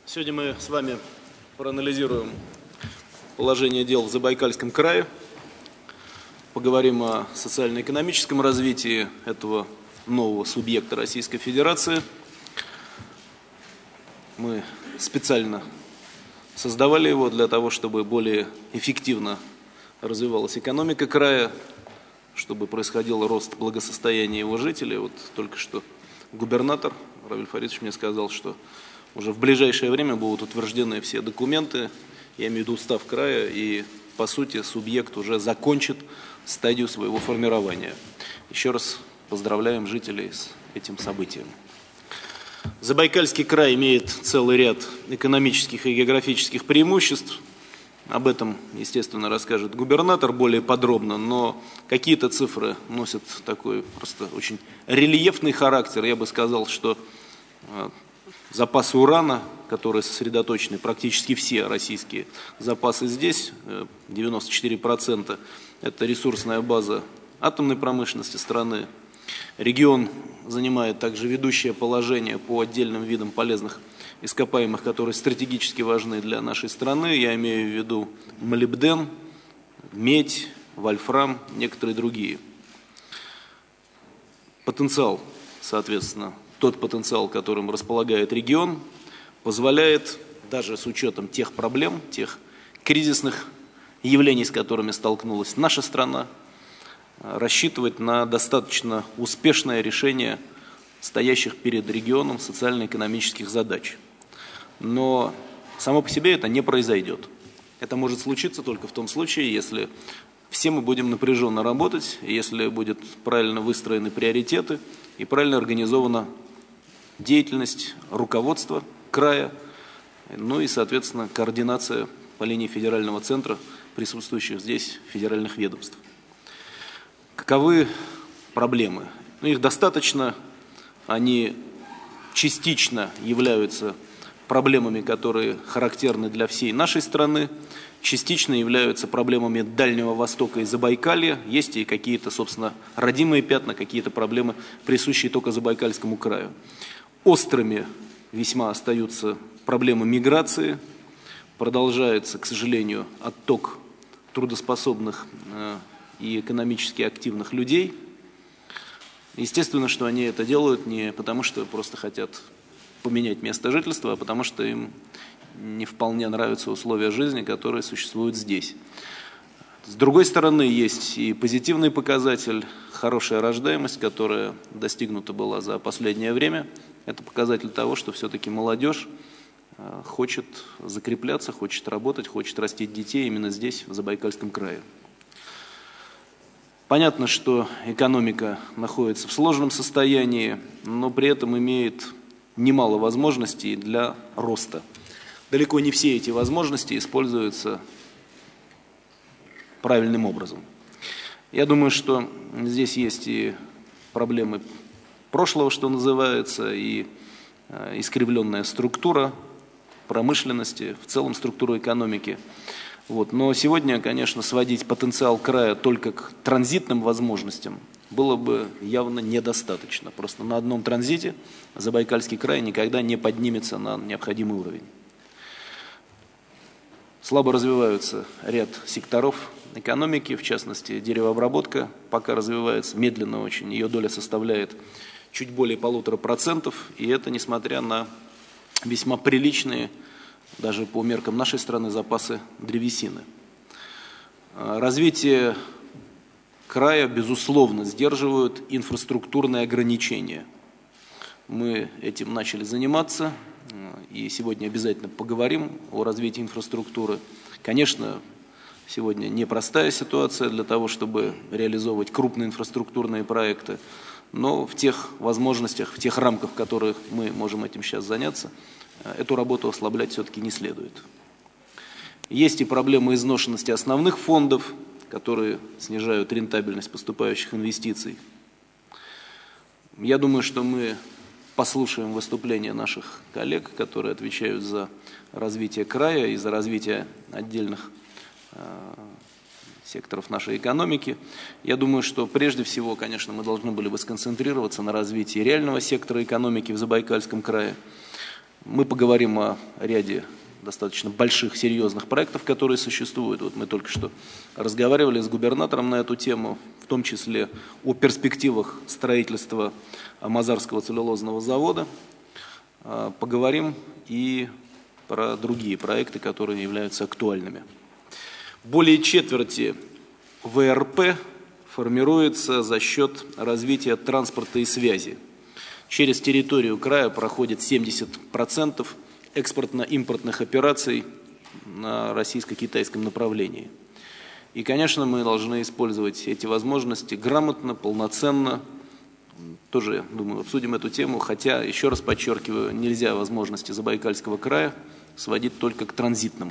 Сегодня мы с вами проанализируем положение дел в Забайкальском крае, поговорим о социально-экономическом развитии этого нового субъекта Российской Федерации. Мы специально создавали его для того, чтобы более эффективно развивалась экономика края, чтобы происходил рост благосостояния его жителей. Вот только что губернатор Равиль Фаритович мне сказал, что уже в ближайшее время будут утверждены все документы, я имею в виду устав края, и по сути субъект уже закончит стадию своего формирования. Еще раз поздравляем жителей с этим событием. Забайкальский край имеет целый ряд экономических и географических преимуществ. Об этом, естественно, расскажет губернатор более подробно, но какие-то цифры носят такой просто очень рельефный характер. Я бы сказал, что запасы урана, которые сосредоточены, практически все российские запасы здесь, 94%, это ресурсная база атомной промышленности страны. Регион занимает также ведущее положение по отдельным видам полезных ископаемых, которые стратегически важны для нашей страны. Я имею в виду молибден, медь, вольфрам, некоторые другие. Потенциал, соответственно, тот потенциал, которым располагает регион, позволяет, даже с учетом тех проблем, тех кризисных явлений, с которыми столкнулась наша страна, рассчитывать на достаточно успешное решение стоящих перед регионом социально-экономических задач. Но само по себе это не произойдет. Это может случиться только в том случае, если все мы будем напряженно работать, если будут правильно выстроены приоритеты и правильно организована деятельность руководства края, ну и, соответственно, координация по линии федерального центра присутствующих здесь федеральных ведомств. Каковы проблемы? Ну, их достаточно, они частично являются проблемами, которые характерны для всей нашей страны, частично являются проблемами Дальнего Востока и Забайкалья, есть и какие-то, собственно, родимые пятна, какие-то проблемы, присущие только Забайкальскому краю. Острыми весьма остаются проблемы миграции, продолжается, к сожалению, отток трудоспособных и экономически активных людей. Естественно, что они это делают не потому, что просто хотят поменять место жительства, а потому что им не вполне нравятся условия жизни, которые существуют здесь. С другой стороны, есть и позитивный показатель, хорошая рождаемость, которая достигнута была за последнее время. Это показатель того, что все-таки молодежь хочет закрепляться, хочет работать, хочет растить детей именно здесь, в Забайкальском крае. Понятно, что экономика находится в сложном состоянии, но при этом имеет немало возможностей для роста. Далеко не все эти возможности используются правильным образом. Я думаю, что здесь есть и проблемы прошлого, что называется, и искривленная структура промышленности, в целом структуру экономики. Но сегодня, конечно, сводить потенциал края только к транзитным возможностям было бы явно недостаточно. Просто на одном транзите Забайкальский край никогда не поднимется на необходимый уровень. Слабо развиваются ряд секторов экономики, в частности деревообработка пока развивается медленно очень, ее доля составляет чуть более 1,5%, и это несмотря на весьма приличные, даже по меркам нашей страны, запасы древесины. Развитие края, безусловно, сдерживают инфраструктурные ограничения. Мы этим начали заниматься, и сегодня обязательно поговорим о развитии инфраструктуры. Конечно, сегодня непростая ситуация для того, чтобы реализовывать крупные инфраструктурные проекты, но в тех возможностях, в тех рамках, в которых мы можем этим сейчас заняться, эту работу ослаблять все-таки не следует. Есть и проблемы изношенности основных фондов, которые снижают рентабельность поступающих инвестиций. Я думаю, что мы послушаем выступления наших коллег, которые отвечают за развитие края и за развитие отдельных секторов нашей экономики. Я думаю, что прежде всего, конечно, мы должны были бы сконцентрироваться на развитии реального сектора экономики в Забайкальском крае. Мы поговорим о ряде достаточно больших, серьезных проектов, которые существуют. Вот мы только что разговаривали с губернатором на эту тему, в том числе о перспективах строительства Мазарского целлюлозного завода. Поговорим и про другие проекты, которые являются актуальными. Более четверти ВРП формируется за счет развития транспорта и связи. Через территорию края проходит 70% экспортно-импортных операций на российско-китайском направлении. И, конечно, мы должны использовать эти возможности грамотно, полноценно. Тоже, думаю, обсудим эту тему, хотя, еще раз подчеркиваю, нельзя возможности Забайкальского края сводить только к транзитным.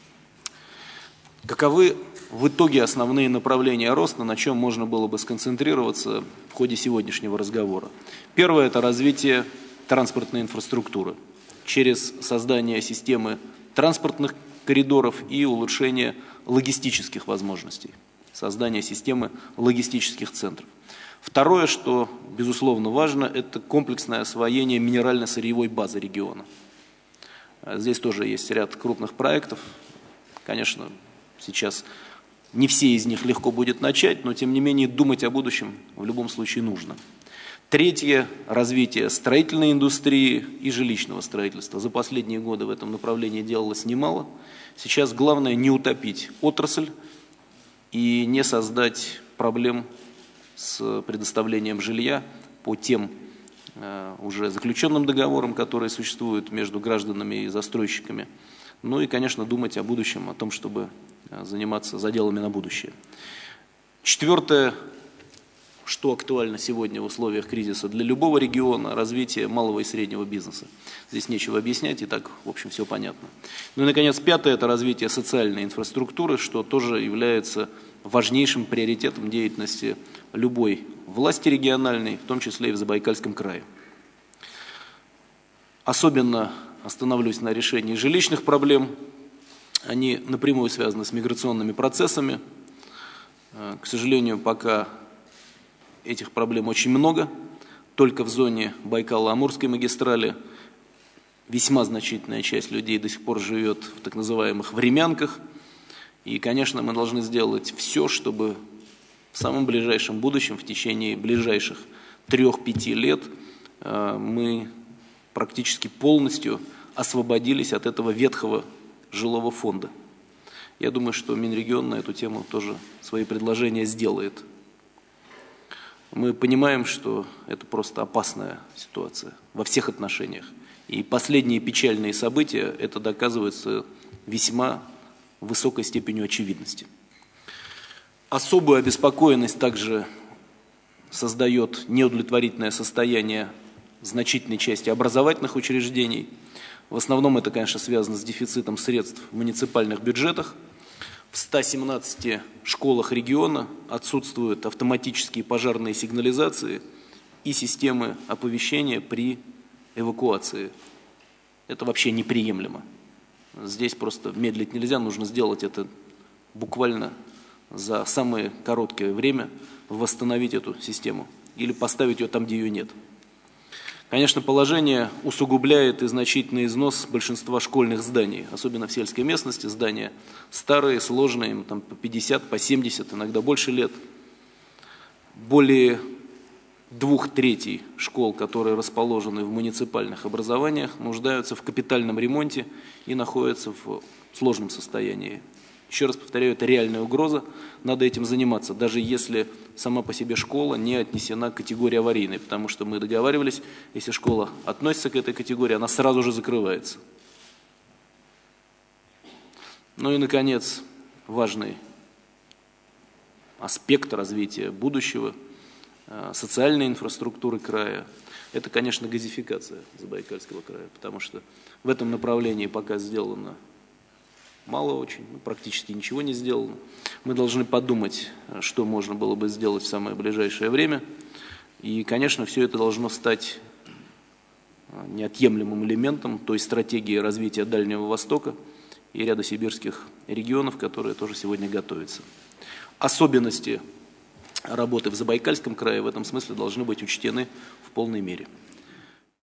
Каковы в итоге основные направления роста, на чем можно было бы сконцентрироваться в ходе сегодняшнего разговора? Первое – это развитие транспортной инфраструктуры через создание системы транспортных коридоров и улучшение логистических возможностей, создание системы логистических центров. Второе, что, безусловно, важно, это комплексное освоение минерально-сырьевой базы региона. Здесь тоже есть ряд крупных проектов. Конечно, сейчас не все из них легко будет начать, но тем не менее думать о будущем в любом случае нужно. Третье – развитие строительной индустрии и жилищного строительства. За последние годы в этом направлении делалось немало. Сейчас главное не утопить отрасль и не создать проблем с предоставлением жилья по тем уже заключенным договорам, которые существуют между гражданами и застройщиками. Ну и, конечно, думать о будущем, о том, чтобы заниматься заделами на будущее. Четвертое, что актуально сегодня в условиях кризиса для любого региона – развитие малого и среднего бизнеса. Здесь нечего объяснять, и так, в общем, все понятно. Ну и, наконец, пятое – это развитие социальной инфраструктуры, что тоже является важнейшим приоритетом деятельности любой власти региональной, в том числе и в Забайкальском крае. Особенно остановлюсь на решении жилищных проблем. Они напрямую связаны с миграционными процессами. К сожалению, пока этих проблем очень много. Только в зоне Байкало-Амурской магистрали весьма значительная часть людей до сих пор живет в так называемых времянках. И, конечно, мы должны сделать все, чтобы в самом ближайшем будущем, в течение ближайших 3-5 лет, мы практически полностью освободились от этого ветхого жилого фонда. Я думаю, что Минрегион на эту тему тоже свои предложения сделает. Мы понимаем, что это просто опасная ситуация во всех отношениях. И последние печальные события это доказываются весьма высокой степенью очевидности. Особую обеспокоенность также создает неудовлетворительное состояние значительной части образовательных учреждений. В основном это, конечно, связано с дефицитом средств в муниципальных бюджетах. В 117 школах региона отсутствуют автоматические пожарные сигнализации и системы оповещения при эвакуации. Это вообще неприемлемо. Здесь просто медлить нельзя, нужно сделать это буквально за самое короткое время, восстановить эту систему или поставить ее там, где ее нет. Конечно, положение усугубляет и значительный износ большинства школьных зданий, особенно в сельской местности. Здания старые, сложные, им там по 50, по 70, иногда больше лет. Более 2/3 школ, которые расположены в муниципальных образованиях, нуждаются в капитальном ремонте и находятся в сложном состоянии. Еще раз повторяю, это реальная угроза, надо этим заниматься, даже если сама по себе школа не отнесена к категории аварийной, потому что мы договаривались, если школа относится к этой категории, она сразу же закрывается. Ну и, наконец, важный аспект развития будущего социальной инфраструктуры края – это, конечно, газификация Забайкальского края, потому что в этом направлении пока сделано мало очень, практически ничего не сделано. Мы должны подумать, что можно было бы сделать в самое ближайшее время. И, конечно, все это должно стать неотъемлемым элементом той стратегии развития Дальнего Востока и ряда сибирских регионов, которые тоже сегодня готовятся. Особенности работы в Забайкальском крае в этом смысле должны быть учтены в полной мере.